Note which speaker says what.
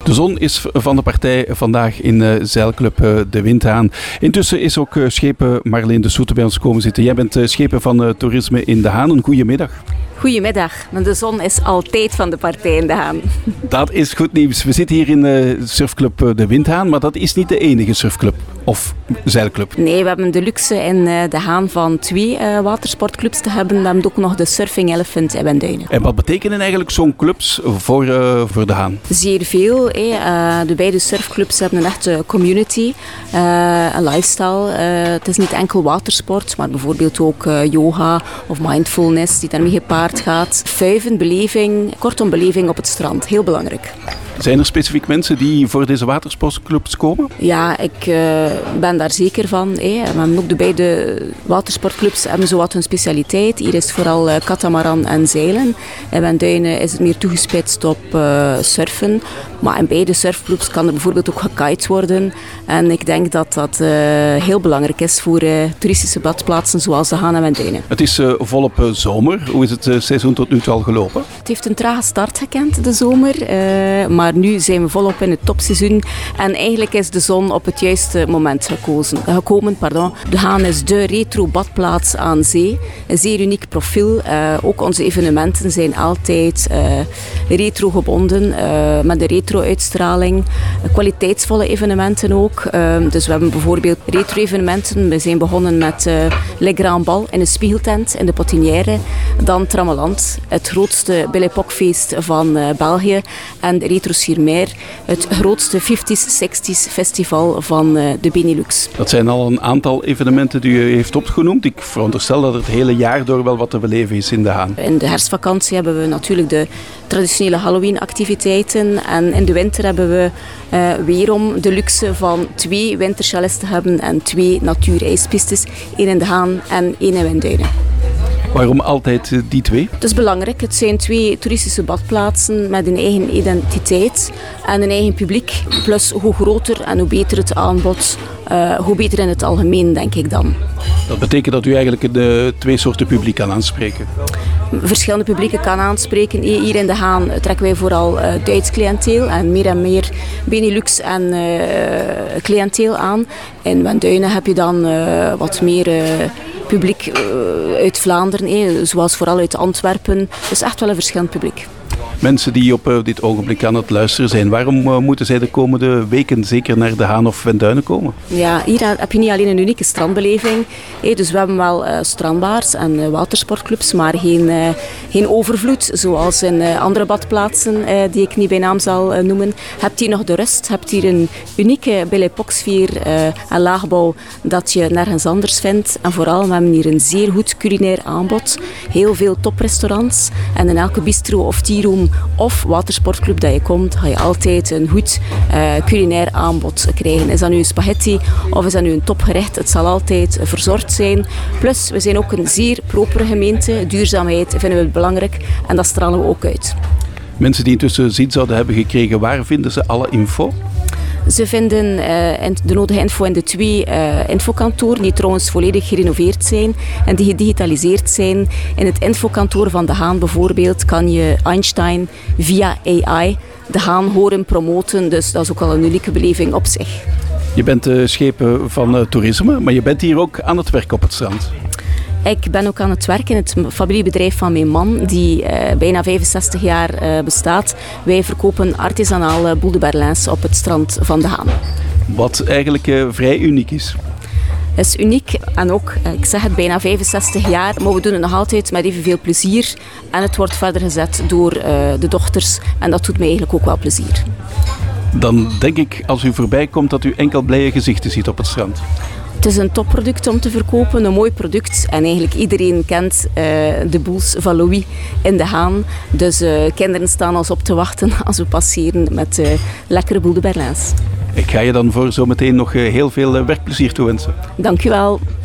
Speaker 1: De zon is van de partij vandaag in zeilclub De Windhaan. Intussen is ook schepen Marleen de Soete bij ons komen zitten. Jij bent schepen van toerisme in De Haan. Een goedemiddag.
Speaker 2: Goedemiddag, maar de zon is altijd van de partij in De Haan.
Speaker 1: Dat is goed nieuws. We zitten hier in surfclub De Windhaan, maar dat is niet de enige surfclub of zeilclub.
Speaker 2: Nee, we hebben de luxe in De Haan van 2 watersportclubs te hebben. We hebben ook nog de Surfing Elephant in Wenduinen.
Speaker 1: En wat betekenen eigenlijk zo'n clubs voor De Haan?
Speaker 2: Zeer veel. De beide surfclubs hebben een echte community, een lifestyle. Het is niet enkel watersport, maar bijvoorbeeld ook yoga of mindfulness die daarmee gepaard gaat. Fuiven, beleving, kortom beleving op het strand. Heel belangrijk.
Speaker 1: Zijn er specifiek mensen die voor deze watersportclubs komen?
Speaker 2: Ja, ik ben daar zeker van. We hebben ook de beide watersportclubs hebben zowat hun specialiteit. Hier is vooral katamaran en zeilen. In Wenduinen is het meer toegespitst op surfen. Maar in beide surfclubs kan er bijvoorbeeld ook gekite worden. En ik denk dat dat heel belangrijk is voor toeristische badplaatsen zoals De Haan en Wenduinen.
Speaker 1: Het is volop zomer. Hoe is het seizoen tot nu toe al gelopen?
Speaker 2: Het heeft een trage start gekend, de zomer. Maar nu zijn we volop in het topseizoen. En eigenlijk is de zon op het juiste moment gekomen. De Haan is de retro badplaats aan zee. Een zeer uniek profiel. Ook onze evenementen zijn altijd retro gebonden. Met een retro-uitstraling. Kwaliteitsvolle evenementen ook. Dus we hebben bijvoorbeeld retro-evenementen. We zijn begonnen met Le Grand Bal in een spiegeltent in de Potinière. Dan Trammeland, het grootste Belle Époque feest van België. En Retro Sur-Mer, het grootste 50s, 60s festival van de Benelux.
Speaker 1: Dat zijn al een aantal evenementen die u heeft opgenoemd. Ik veronderstel dat het hele jaar door wel wat te beleven is in De Haan.
Speaker 2: In de herfstvakantie hebben we natuurlijk de traditionele Halloween-activiteiten. En in de winter hebben we weerom de luxe van 2 winterchalets te hebben en 2 natuurijspistes. 1 in De Haan en 1 in Wenduinen.
Speaker 1: Waarom altijd die 2?
Speaker 2: Het is belangrijk. Het zijn 2 toeristische badplaatsen met een eigen identiteit en een eigen publiek. Plus hoe groter en hoe beter het aanbod, hoe beter in het algemeen, denk ik dan.
Speaker 1: Dat betekent dat u eigenlijk de 2 soorten publiek kan aanspreken?
Speaker 2: Verschillende publieken kan aanspreken. Hier in De Haan trekken wij vooral Duits cliënteel en meer Benelux en cliënteel aan. In Wenduinen heb je dan wat meer publiek uit Vlaanderen, zoals vooral uit Antwerpen. Dus echt wel een verschillend publiek.
Speaker 1: Mensen die op dit ogenblik aan het luisteren zijn, waarom moeten zij de komende weken zeker naar De Haan of Wenduinen komen?
Speaker 2: Ja, hier heb je niet alleen een unieke strandbeleving. Dus we hebben wel strandbaars en watersportclubs, maar geen overvloed zoals in andere badplaatsen die ik niet bij naam zal noemen. Hebt hier nog de rust, hebt hier een unieke Belle Époque sfeer en laagbouw dat je nergens anders vindt. En vooral, we hebben hier een zeer goed culinair aanbod. Heel veel toprestaurants en in elke bistro of tearoom of watersportclub dat je komt, ga je altijd een goed culinair aanbod krijgen. Is dat nu een spaghetti of is dat nu een topgerecht? Het zal altijd verzorgd zijn. Plus, we zijn ook een zeer propere gemeente. Duurzaamheid vinden we belangrijk en dat stralen we ook uit.
Speaker 1: Mensen die intussen ziet zouden hebben gekregen, waar vinden ze alle info?
Speaker 2: Ze vinden de nodige info in de 2 infokantoren, die trouwens volledig gerenoveerd zijn en die gedigitaliseerd zijn. In het infokantoor van De Haan bijvoorbeeld kan je Einstein via AI De Haan horen promoten, dus dat is ook al een unieke beleving op zich.
Speaker 1: Je bent schepen van toerisme, maar je bent hier ook aan het werk op het strand.
Speaker 2: Ik ben ook aan het werk in het familiebedrijf van mijn man, die bijna 65 jaar bestaat. Wij verkopen artisanale boule de Berlins op het strand van De Haan.
Speaker 1: Wat eigenlijk vrij uniek is.
Speaker 2: Het is uniek en ook, ik zeg het, bijna 65 jaar, maar we doen het nog altijd met evenveel plezier. En het wordt verder gezet door de dochters en dat doet mij eigenlijk ook wel plezier.
Speaker 1: Dan denk ik, als u voorbij komt, dat u enkel blije gezichten ziet op het strand.
Speaker 2: Het is een topproduct om te verkopen, een mooi product. En eigenlijk iedereen kent de boules van Louis in De Haan. Dus kinderen staan ons op te wachten als we passeren met lekkere boule de Berlins.
Speaker 1: Ik ga je dan voor zometeen nog heel veel werkplezier toewensen.
Speaker 2: Dank u wel.